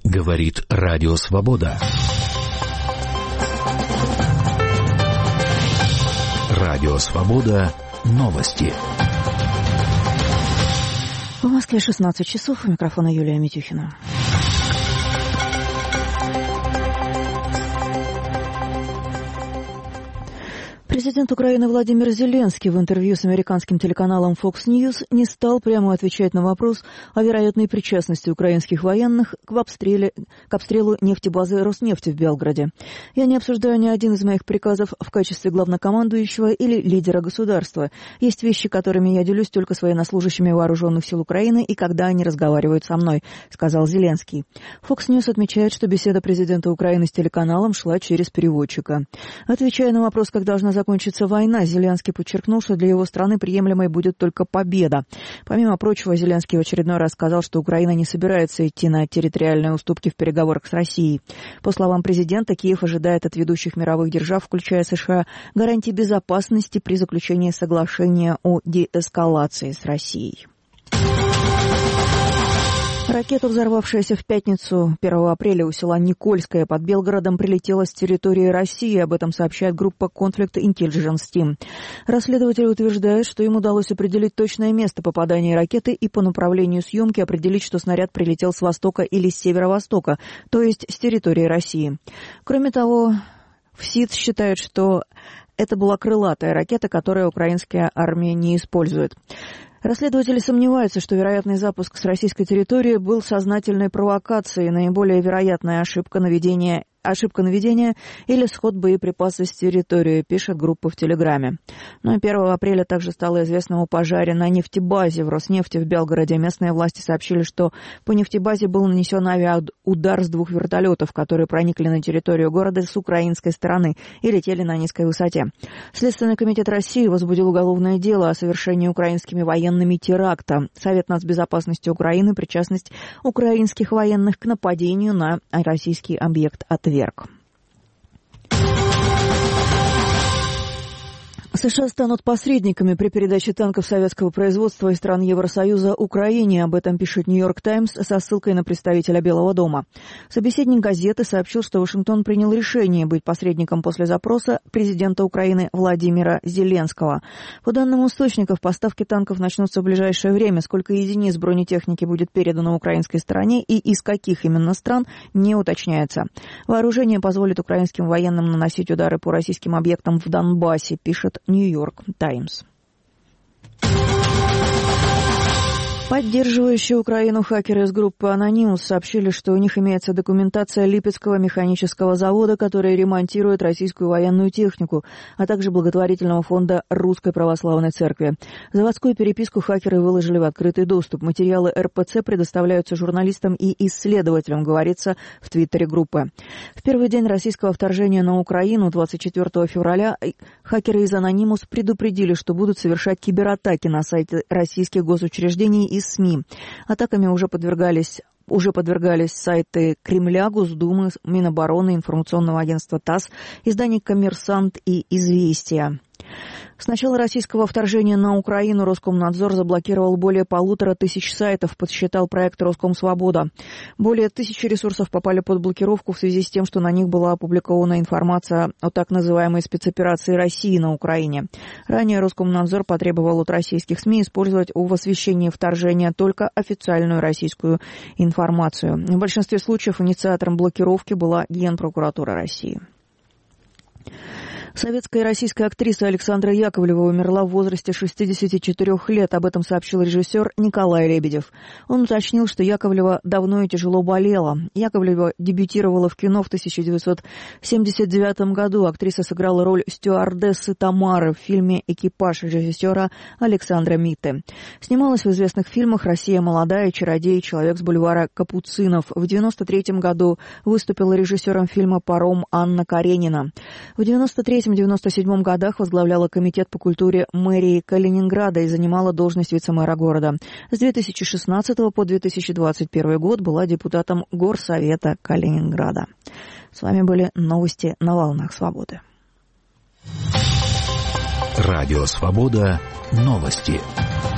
Говорит Радио Свобода. Радио Свобода. Новости. В Москве 16 часов. У микрофона Юлия Митюхина. Президент Украины Владимир Зеленский в интервью с американским телеканалом Fox News не стал прямо отвечать на вопрос о вероятной причастности украинских военных к обстрелу нефтебазы Роснефти в Белгороде. «Я не обсуждаю ни один из моих приказов в качестве главнокомандующего или лидера государства. Есть вещи, которыми я делюсь только с военнослужащими вооруженных сил Украины и когда они разговаривают со мной», — сказал Зеленский. Fox News отмечает, что беседа президента Украины с телеканалом шла через переводчика. Отвечая на вопрос, как должна закончится война, Зеленский подчеркнул, что для его страны приемлемой будет только победа. Помимо прочего, Зеленский в очередной раз сказал, что Украина не собирается идти на территориальные уступки в переговорах с Россией. По словам президента, Киев ожидает от ведущих мировых держав, включая США, гарантий безопасности при заключении соглашения о деэскалации с Россией. Ракета, взорвавшаяся в пятницу 1 апреля у села Никольское под Белгородом, прилетела с территории России. Об этом сообщает группа Conflict Intelligence Team. Расследователи утверждают, что им удалось определить точное место попадания ракеты и по направлению съемки определить, что снаряд прилетел с востока или с северо-востока, то есть с территории России. Кроме того, в СИД считают, что это была крылатая ракета, которую украинская армия не использует. Расследователи сомневаются, что вероятный запуск с российской территории был сознательной провокацией. Наиболее вероятная ошибка наведения или сход боеприпасов с территории, пишет группа в Телеграме. Но 1 апреля также стало известно о пожаре на нефтебазе в Роснефти в Белгороде. Местные власти сообщили, что по нефтебазе был нанесен авиаудар с 2 вертолетов, которые проникли на территорию города с украинской стороны и летели на низкой высоте. Следственный комитет России возбудил уголовное дело о совершении украинскими военными теракта. Совет нацбезопасности Украины причастность украинских военных к нападению на российский объект отверг. США станут посредниками при передаче танков советского производства из стран Евросоюза Украине. Об этом пишет «Нью-Йорк Таймс» со ссылкой на представителя Белого дома. Собеседник газеты сообщил, что Вашингтон принял решение быть посредником после запроса президента Украины Владимира Зеленского. По данным источников, поставки танков начнутся в ближайшее время. Сколько единиц бронетехники будет передано украинской стороне и из каких именно стран, не уточняется. Вооружение позволит украинским военным наносить удары по российским объектам в Донбассе, пишет «Нью-Йорк Таймс». Поддерживающие Украину хакеры из группы Anonymous сообщили, что у них имеется документация Липецкого механического завода, который ремонтирует российскую военную технику, а также благотворительного фонда Русской Православной Церкви. Заводскую переписку хакеры выложили в открытый доступ. Материалы РПЦ предоставляются журналистам и исследователям, говорится в твиттере группы. В первый день российского вторжения на Украину, 24 февраля, хакеры из Anonymous предупредили, что будут совершать кибератаки на сайты российских госучреждений и СМИ. Атаками уже подвергались сайты Кремля, Госдумы, Минобороны, информационного агентства ТАСС, изданий «Коммерсант» и «Известия». С начала российского вторжения на Украину Роскомнадзор заблокировал более 1500 сайтов, подсчитал проект «Роскомсвобода». Более 1000 ресурсов попали под блокировку в связи с тем, что на них была опубликована информация о так называемой спецоперации России на Украине. Ранее Роскомнадзор потребовал от российских СМИ использовать в освещении вторжения только официальную российскую информацию. В большинстве случаев инициатором блокировки была Генпрокуратура России. Советская и российская актриса Александра Яковлева умерла в возрасте 64 лет. Об этом сообщил режиссер Николай Лебедев. Он уточнил, что Яковлева давно и тяжело болела. Яковлева дебютировала в кино в 1979 году. Актриса сыграла роль стюардессы Тамары в фильме «Экипаж» режиссера Александра Митты. Снималась в известных фильмах «Россия молодая», «Чародей», «Человек с бульвара Капуцинов». В 1993 году выступила режиссером фильма «Паром» Анна Каренина. В 1993-1997 годах возглавляла комитет по культуре мэрии Калининграда и занимала должность вице-мэра города. С 2016 по 2021 год была депутатом Горсовета Калининграда. С вами были новости на волнах Свободы. Радио Свобода. Новости.